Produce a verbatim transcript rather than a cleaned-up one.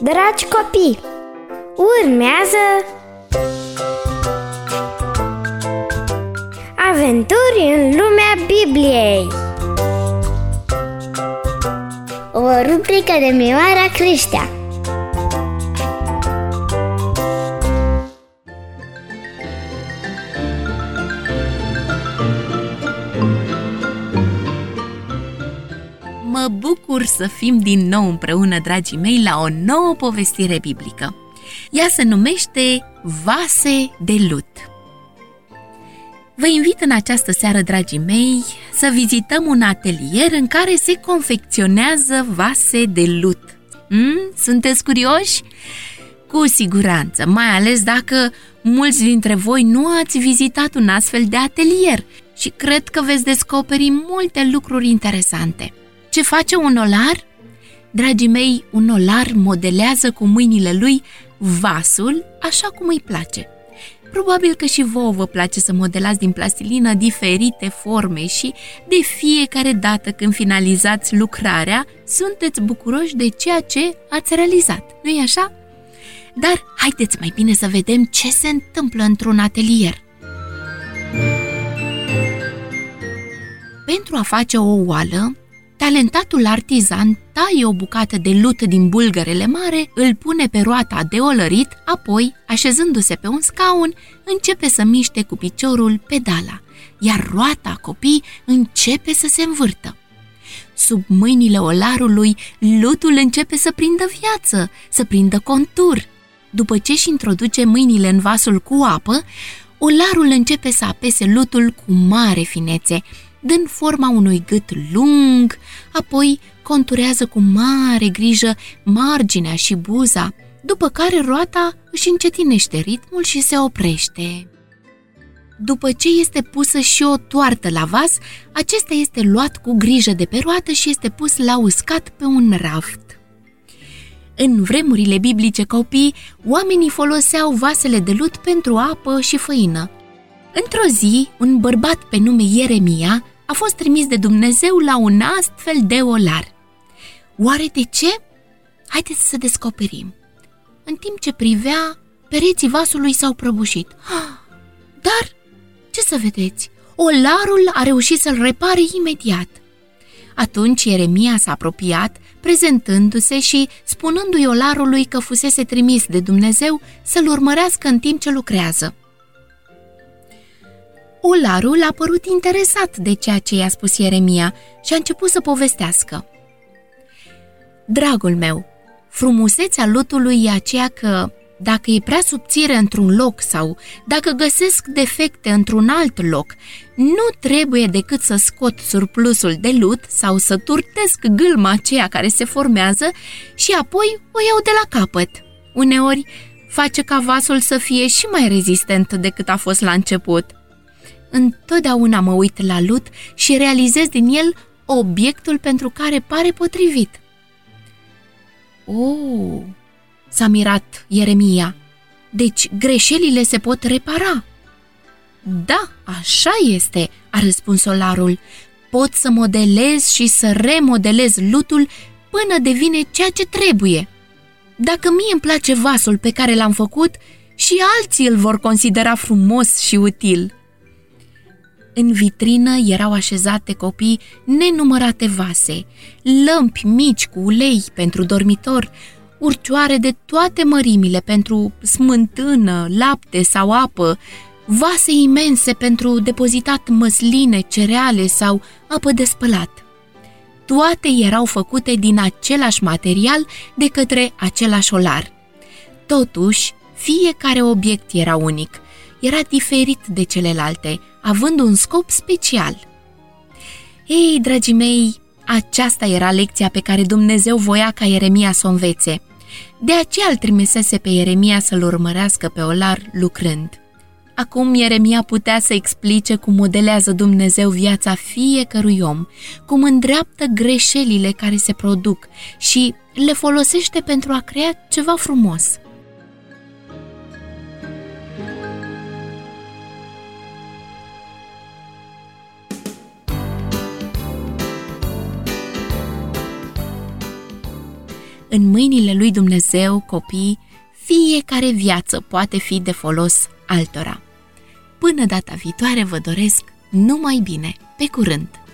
Dragi copii, urmează Aventuri în lumea Bibliei, o rubrică de Mioara Creștea. Mă bucur să fim din nou împreună, dragii mei, la o nouă povestire biblică. Ea se numește Vase de lut. Vă invit în această seară, dragii mei, să vizităm un atelier în care se confecționează vase de lut. Mm? Sunteți curioși? Cu siguranță, mai ales dacă mulți dintre voi nu ați vizitat un astfel de atelier și cred că veți descoperi multe lucruri interesante. Ce face un olar? Dragii mei, un olar modelează cu mâinile lui vasul așa cum îi place. Probabil că și vouă vă place să modelați din plastilină diferite forme și de fiecare dată când finalizați lucrarea, sunteți bucuroși de ceea ce ați realizat, nu-i așa? Dar haideți mai bine să vedem ce se întâmplă într-un atelier. Pentru a face o oală, talentatul artizan taie o bucată de lut din bulgărele mare, îl pune pe roata de olărit, apoi, așezându-se pe un scaun, începe să miște cu piciorul pedala, iar roata, copii, începe să se învârtă. Sub mâinile olarului, lutul începe să prindă viață, să prindă contur. După ce își introduce mâinile în vasul cu apă, olarul începe să apese lutul cu mare finețe, dând forma unui gât lung, apoi conturează cu mare grijă marginea și buza, după care roata își încetinește ritmul și se oprește. După ce este pusă și o toartă la vas, acesta este luat cu grijă de pe roată și este pus la uscat pe un raft. În vremurile biblice, copii, oamenii foloseau vasele de lut pentru apă și făină. Într-o zi, un bărbat pe nume Ieremia a fost trimis de Dumnezeu la un astfel de olar. Oare de ce? Haideți să descoperim. În timp ce privea, pereții vasului s-au prăbușit. Dar, ce să vedeți, olarul a reușit să-l repare imediat. Atunci Ieremia s-a apropiat, prezentându-se și spunându-i olarului că fusese trimis de Dumnezeu să-l urmărească în timp ce lucrează. Olarul a părut interesat de ceea ce i-a spus Ieremia și a început să povestească. Dragul meu, frumusețea lutului e aceea că, dacă e prea subțire într-un loc sau dacă găsesc defecte într-un alt loc, nu trebuie decât să scot surplusul de lut sau să turtesc gâlma aceea care se formează și apoi o iau de la capăt. Uneori face ca vasul să fie și mai rezistent decât a fost la început. Întotdeauna mă uit la lut și realizez din el obiectul pentru care pare potrivit. Oh, s-a mirat Ieremia. Deci greșelile se pot repara? Da, așa este, a răspuns olarul. Pot să modelez și să remodelez lutul până devine ceea ce trebuie. Dacă mie îmi place vasul pe care l-am făcut, și alții îl vor considera frumos și util. În vitrină erau așezate, copii, nenumărate vase, lămpi mici cu ulei pentru dormitor, urcioare de toate mărimile pentru smântână, lapte sau apă, vase imense pentru depozitat măsline, cereale sau apă de spălat. Toate erau făcute din același material de către același olar. Totuși, fiecare obiect era unic, era diferit de celelalte, având un scop special. Ei, dragii mei, aceasta era lecția pe care Dumnezeu voia ca Ieremia să o învețe. De aceea îl trimisese pe Ieremia să-l urmărească pe olar lucrând. Acum Ieremia putea să explice cum modelează Dumnezeu viața fiecărui om, cum îndreaptă greșelile care se produc și le folosește pentru a crea ceva frumos. în mâinile lui Dumnezeu, copii, fiecare viață poate fi de folos altora. Până data viitoare vă doresc numai bine. Pe curând!